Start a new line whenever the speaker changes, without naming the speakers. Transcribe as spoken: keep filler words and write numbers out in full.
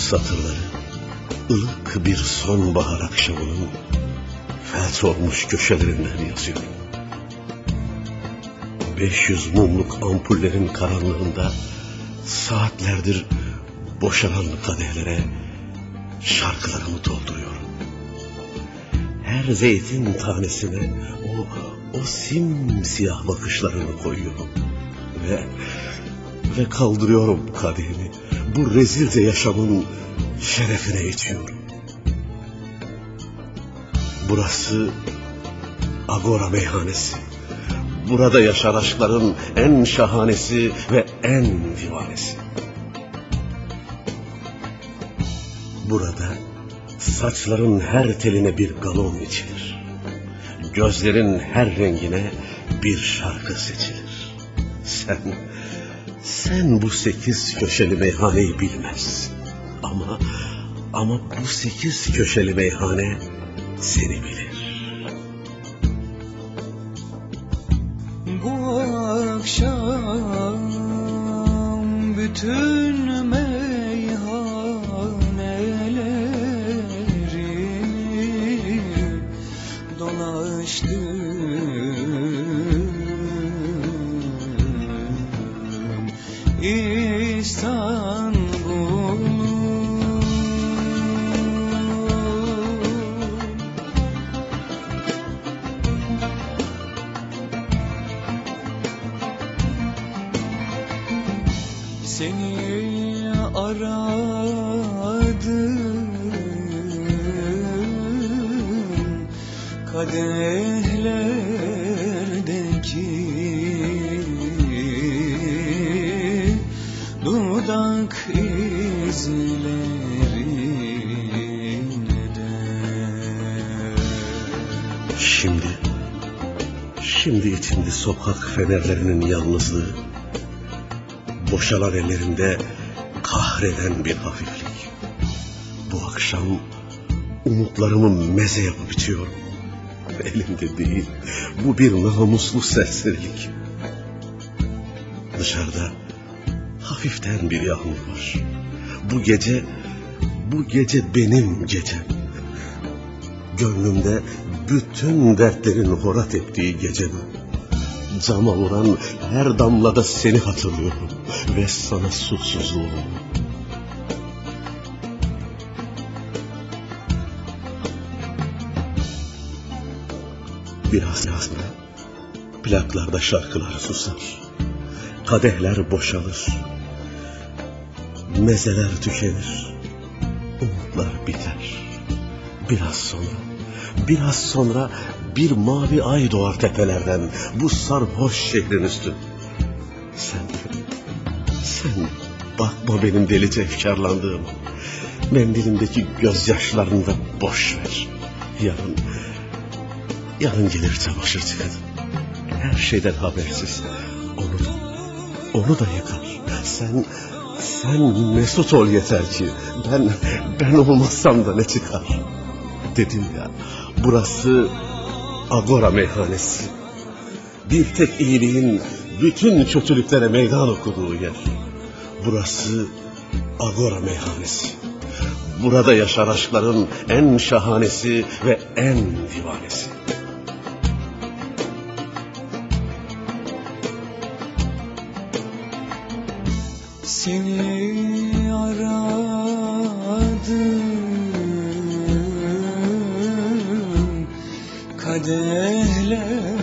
satırları ılık bir sonbahar akşamının felç olmuş köşelerinden yazıyorum. beş yüz mumluk ampullerin karanlığında saatlerdir boşalan kadehlere şarkılarımı dolduruyorum. Her zeytin tanesine o, o simsiyah bakışlarını koyuyorum. Ve, ve kaldırıyorum kadehimi. Bu rezilce yaşamın şerefine itiyorum. Burası Agora meyhanesi. Burada yaşar aşkların en şahanesi ve en divanesi. Burada saçların her teline bir galon içilir. Gözlerin her rengine bir şarkı seçilir. Sen, sen bu sekiz köşeli meyhaneyi bilmezsin. Ama, ama bu sekiz köşeli meyhane seni bilir.
Bu akşam bütün meyhaneleri dolaştım. İstanbul, seni aradım, kadehlerdeki dudak izlerinde.
Şimdi, şimdi içimde sokak fenerlerinin yalnızlığı, boşalan ellerinde kahreden bir hafiflik. Bu akşam umutlarımı meze yapıp içiyorum. Elimde değil, bu bir namuslu serserilik. Dışarıda hafiften bir yağmur var. Bu gece, bu gece benim gecem. Gönlümde bütün dertlerin horat ettiği gece bu. Cama vuran her damlada seni hatırlıyorum ve sana suçsuzluğum. Biraz yazma, plaklarda şarkılar susar, kadehler boşalır, mezeler tükenir, umutlar biter. Biraz sonra, biraz sonra bir mavi ay doğar tepelerden, bu sarhoş şehrin üstü. Sen, sen bakma benim delice efkarlandığım, mendilimdeki gözyaşlarını da boş ver. Yarın, yarın gelir çamaşırcı kadın, her şeyden habersiz, onu da, onu da yıkar. Sen, sen mesut ol yeter ki, ben, ben olmazsam da ne çıkar? Dedim ya, burası Agora meyhanesi. Bir tek iyiliğin bütün kötülüklere meydan okuduğu yer. Burası Agora meyhanesi. Burada yaşar aşkların en şahanesi ve en divanesi.
Seni aradım, kadehler